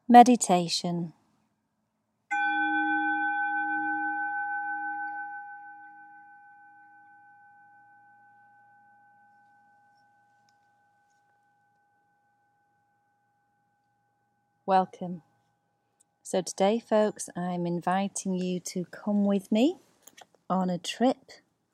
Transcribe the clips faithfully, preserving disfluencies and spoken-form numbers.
Meditation. Welcome. So today, folks, I'm inviting you to come with me on a trip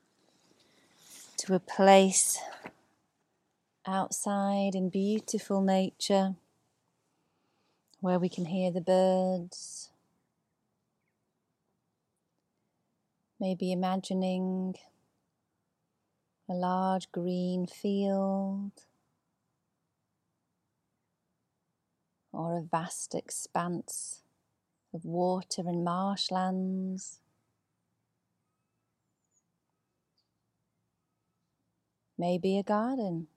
to a place outside in beautiful nature where we can hear the birds. Maybe imagining a large green field or a vast expanse of water and marshlands. Maybe a garden.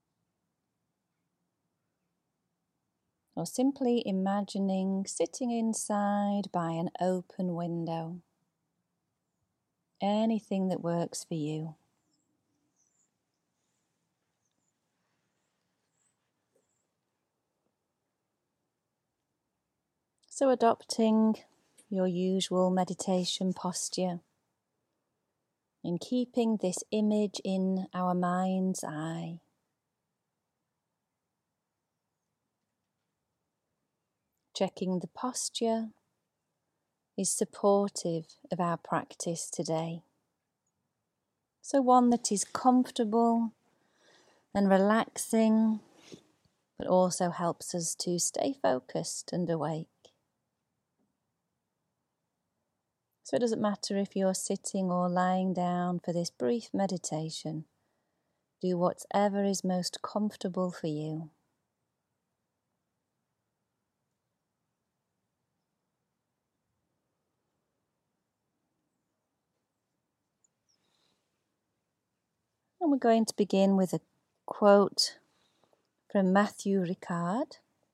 Or simply imagining sitting inside by an open window. Anything that works for you. So adopting your usual meditation posture and keeping this image in our mind's eye. Checking the posture is supportive of our practice today. So one that is comfortable and relaxing, but also helps us to stay focused and awake. So it doesn't matter if you're sitting or lying down for this brief meditation. Do whatever is most comfortable for you. And we're going to begin with a quote from Matthew Ricard.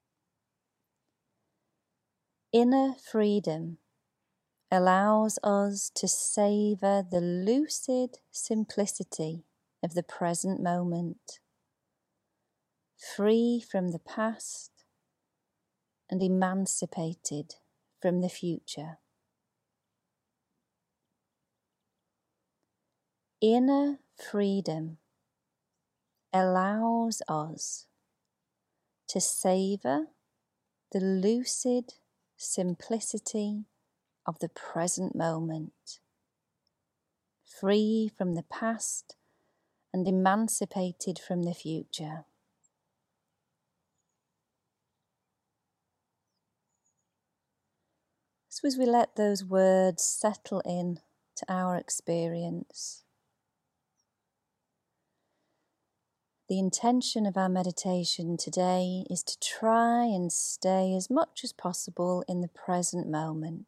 Inner freedom allows us to savour the lucid simplicity of the present moment, free from the past and emancipated from the future. Inner freedom allows us to savour the lucid simplicity of the present moment, free from the past and emancipated from the future. So as we let those words settle in to our experience, the intention of our meditation today is to try and stay as much as possible in the present moment.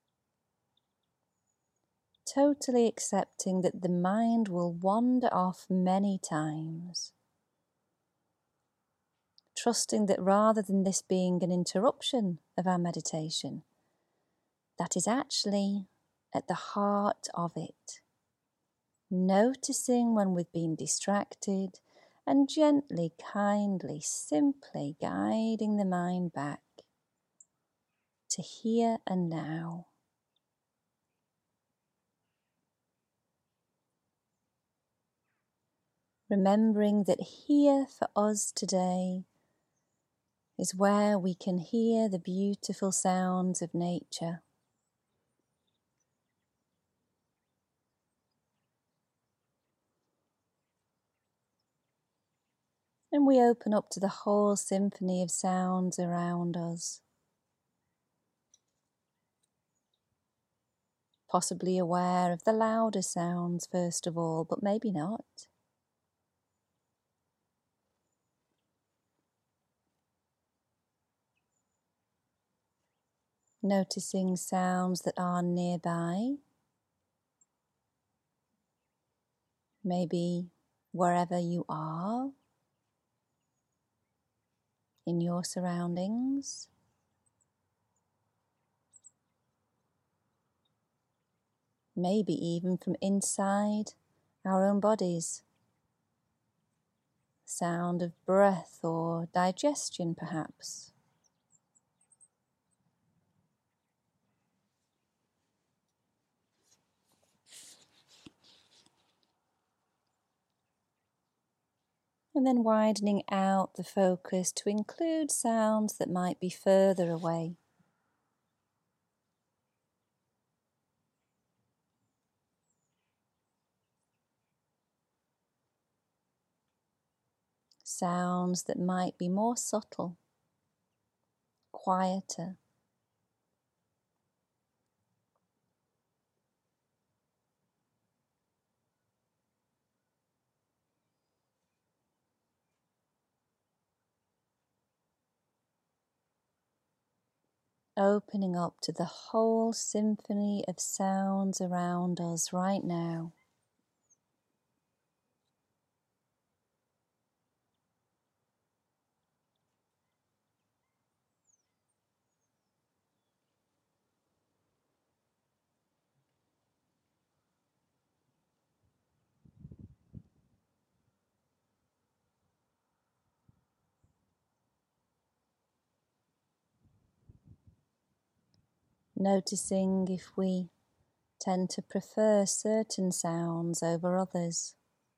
Totally accepting that the mind will wander off many times. Trusting that rather than this being an interruption of our meditation, that is actually at the heart of it. Noticing when we've been distracted and gently, kindly, simply guiding the mind back to here and now. Remembering that here for us today is where we can hear the beautiful sounds of nature. And we open up to the whole symphony of sounds around us. Possibly aware of the louder sounds first of all, but maybe not. Noticing sounds that are nearby. Maybe wherever you are in your surroundings. Maybe even from inside our own bodies. Sound of breath or digestion perhaps. And then widening out the focus to include sounds that might be further away. Sounds that might be more subtle, quieter. Opening up to the whole symphony of sounds around us right now. Noticing if we tend to prefer certain sounds over others.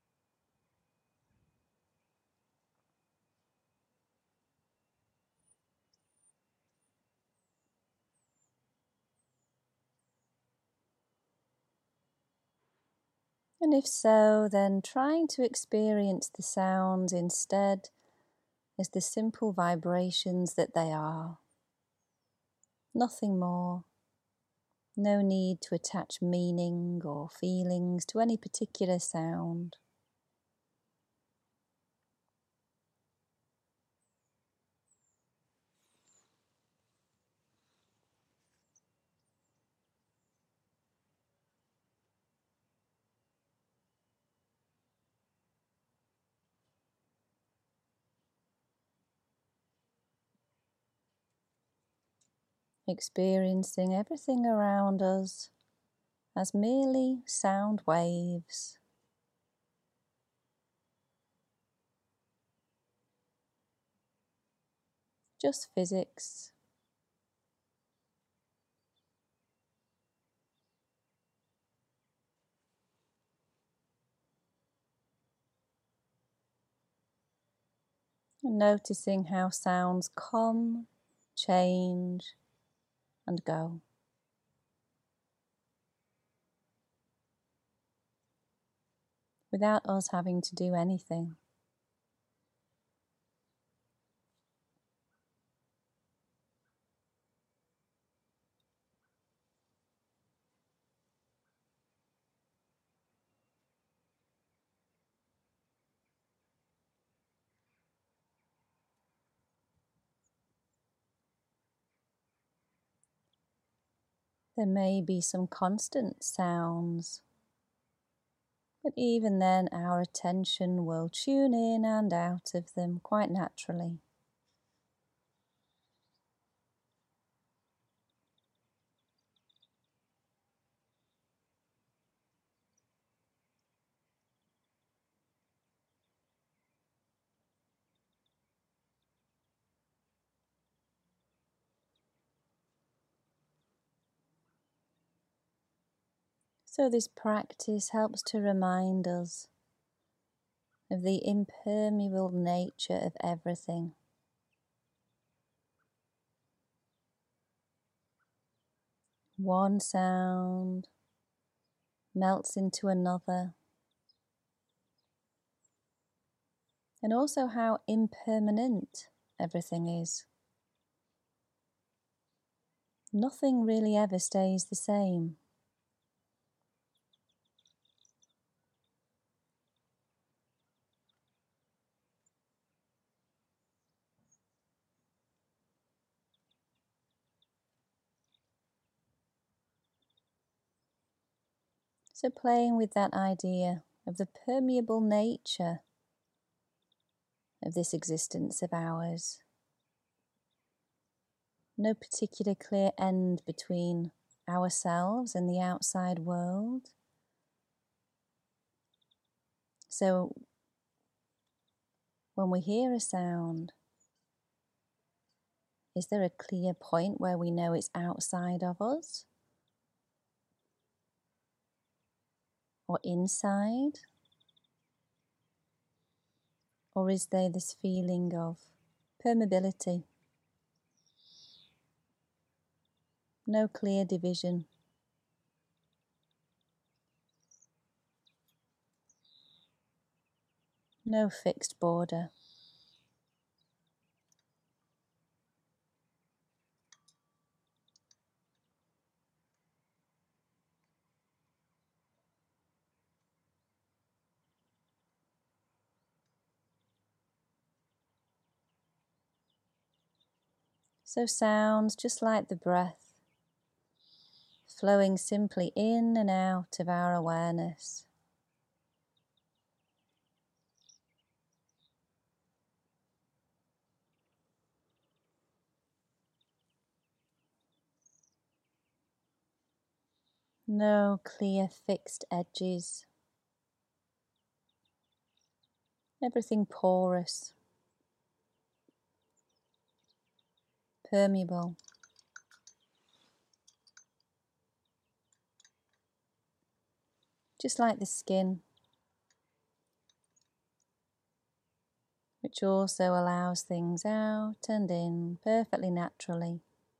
And if so, then trying to experience the sounds instead as the simple vibrations that they are. Nothing more. No need to attach meaning or feelings to any particular sound. Experiencing everything around us as merely sound waves. Just physics. And noticing how sounds come, change, and go. Without us having to do anything. There may be some constant sounds, but even then our attention will tune in and out of them quite naturally. So this practice helps to remind us of the impermeable nature of everything. One sound melts into another, and also how impermanent everything is. Nothing really ever stays the same. So playing with that idea of the permeable nature of this existence of ours. No particular clear end between ourselves and the outside world. So when we hear a sound, is there a clear point where we know it's outside of us? Or inside? Or is there this feeling of permeability? No clear division. No fixed border. So sounds just like the breath, flowing simply in and out of our awareness. No clear fixed edges. Everything porous, permeable. Just like the skin, which also allows things out and in perfectly naturally.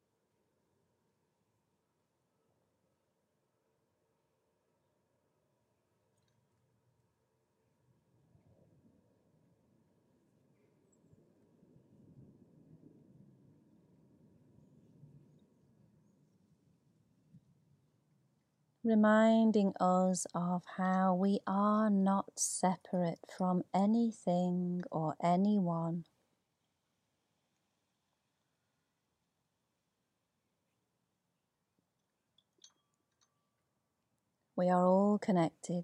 Reminding us of how we are not separate from anything or anyone. We are all connected.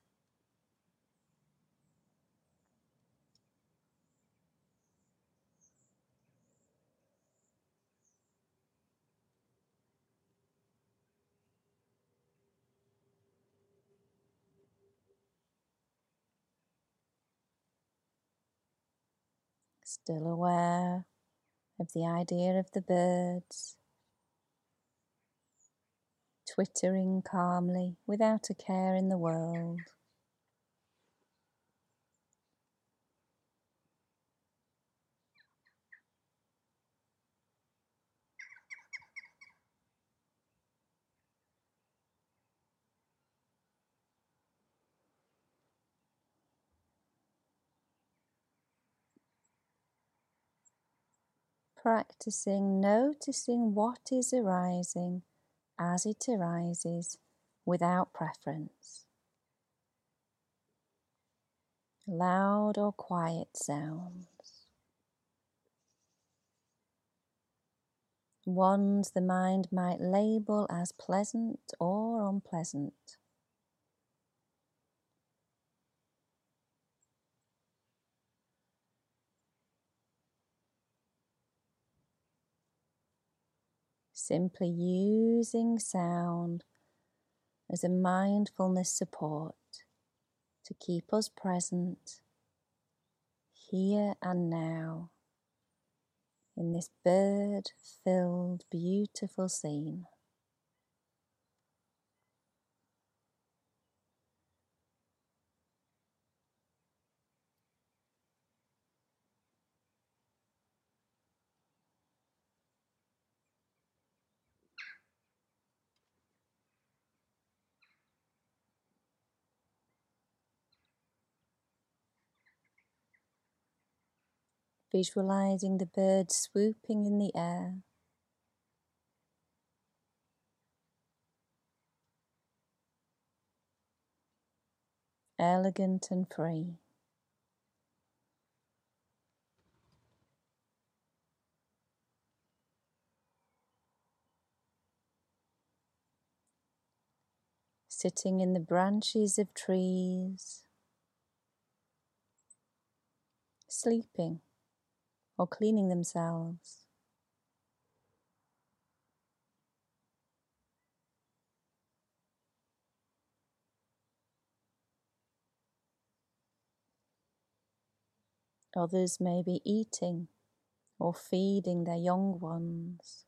Still aware of the idea of the birds twittering calmly without a care in the world. Practicing noticing what is arising as it arises without preference. Loud or quiet sounds. Ones the mind might label as pleasant or unpleasant. Simply using sound as a mindfulness support to keep us present here and now in this bird-filled, beautiful scene. Visualizing the birds swooping in the air, elegant and free. Sitting in the branches of trees, sleeping or cleaning themselves. Others may be eating or feeding their young ones.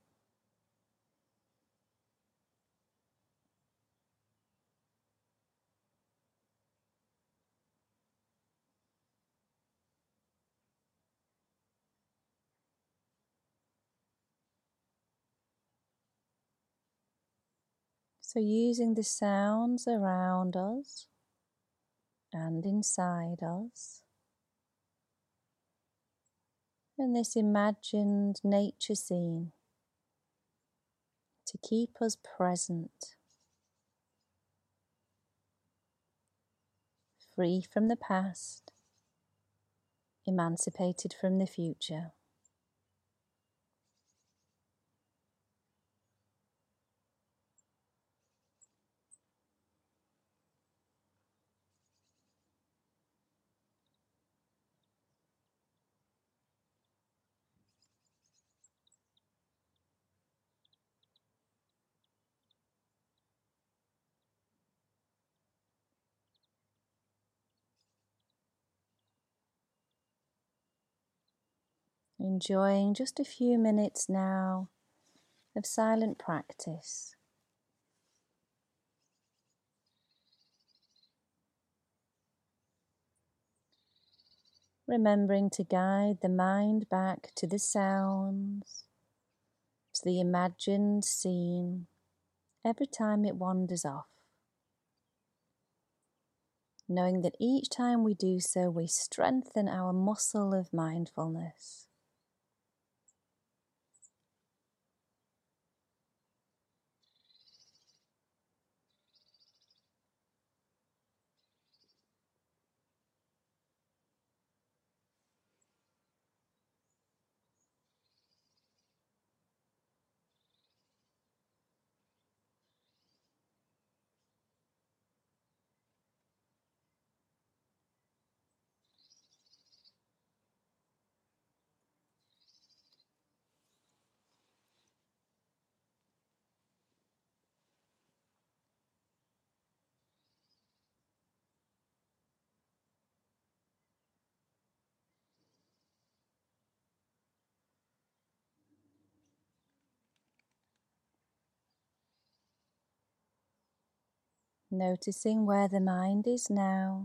So using the sounds around us and inside us, and this imagined nature scene to keep us present, free from the past, emancipated from the future. Enjoying just a few minutes now of silent practice. Remembering to guide the mind back to the sounds, to the imagined scene, every time it wanders off. Knowing that each time we do so, we strengthen our muscle of mindfulness. Noticing where the mind is now,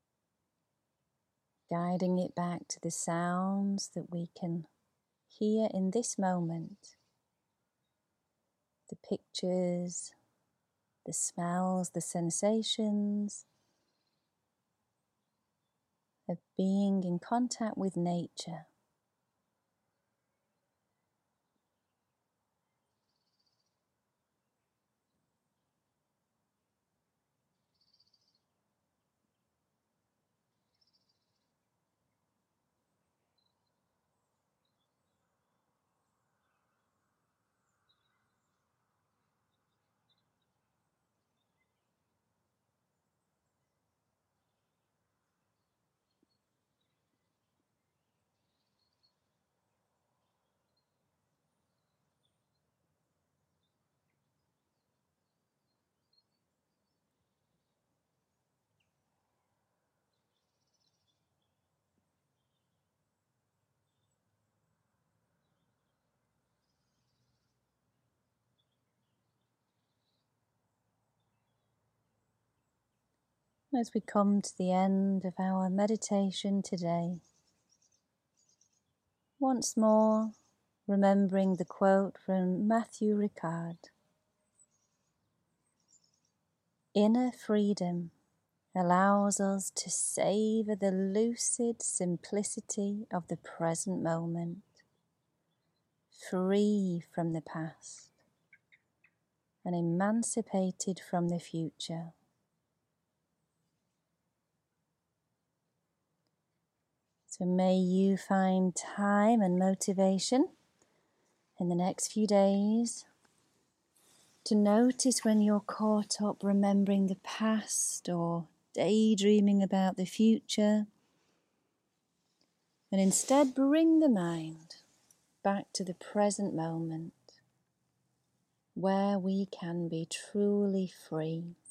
guiding it back to the sounds that we can hear in this moment, the pictures, the smells, the sensations of being in contact with nature. As we come to the end of our meditation today, once more remembering the quote from Matthew Ricard: "Inner freedom allows us to savor the lucid simplicity of the present moment, free from the past and emancipated from the future." So may you find time and motivation in the next few days to notice when you're caught up remembering the past or daydreaming about the future, and instead bring the mind back to the present moment where we can be truly free.